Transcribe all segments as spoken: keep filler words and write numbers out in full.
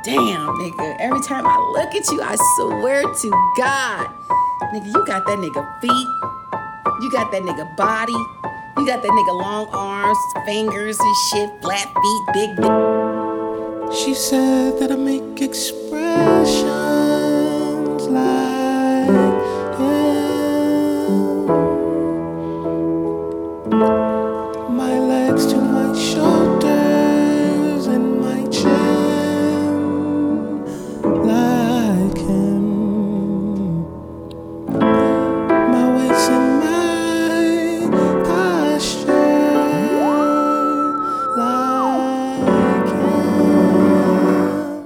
damn, nigga. Every time I look at you, I swear to God, nigga, you got that nigga feet. You got that nigga body. You got that nigga long arms, fingers and shit, flat feet, big dick. She said that I make expressions like him. My legs to my shoulders and my chin like him. My waist and my posture like him.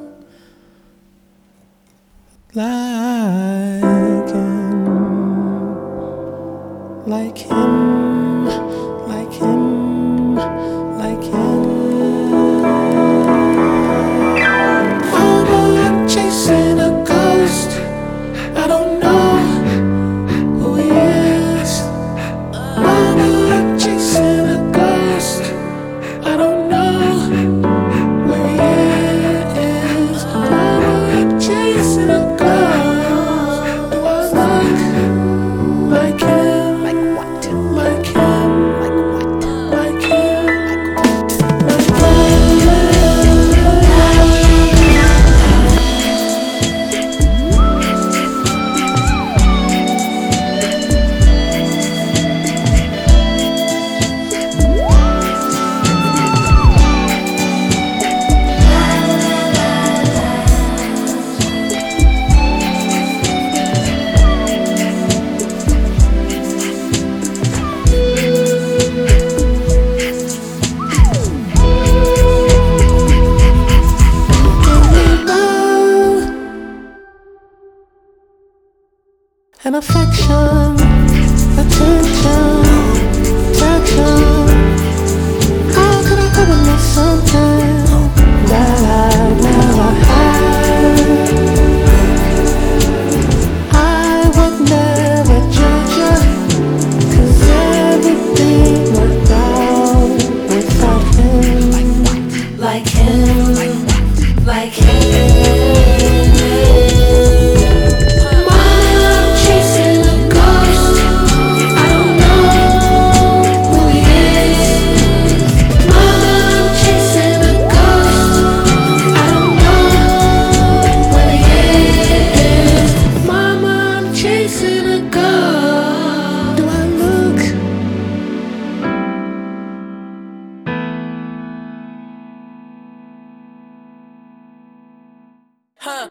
Like him. Like him. Like him. Like him. Mama, I'm chasing a ghost. I don't know who he is. Mama, I'm chasing a ghost. I don't know where he is. Mama, I'm chasing a ghost. Do I look like him? Like what? Like him? Like what? Like him? And affection, attention, protection. How could I ever miss something that I never had? I would never judge you, 'cause everything worked out without him. Like him, like him. Mom, chasing a ghost. I don't know who he is. Mom, chasing a ghost. I don't know where he is. Mama, I'm chasing a ghost. Do I look? Huh.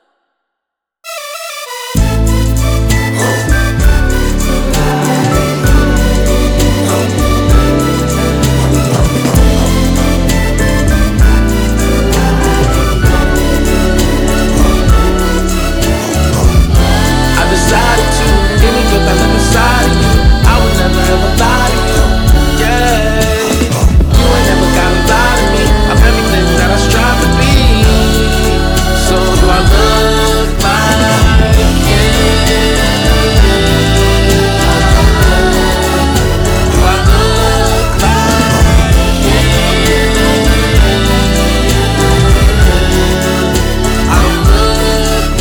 I decided to give me good I live inside of you. I would never ever lie to you. Yeah, you ain't never gotta lie to me. I'm everything that I strive to be. So do I look like him? Do I look like him? I don't look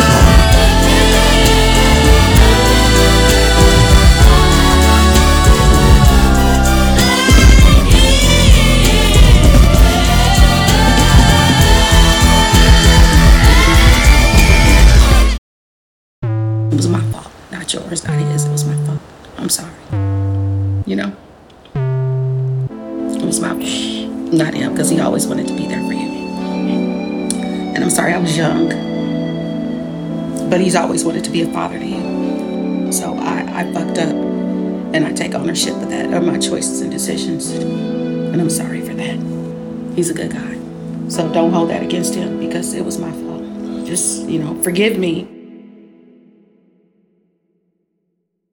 It was my fault, not yours, not his. It was my fault. I'm sorry. You know? It was my fault, not him, because he always wanted to be there for you. And I'm sorry I was young, but he's always wanted to be a father to you. So I, I fucked up, and I take ownership of that, of my choices and decisions. And I'm sorry for that. He's a good guy. So don't hold that against him, because it was my fault. Just, you know, forgive me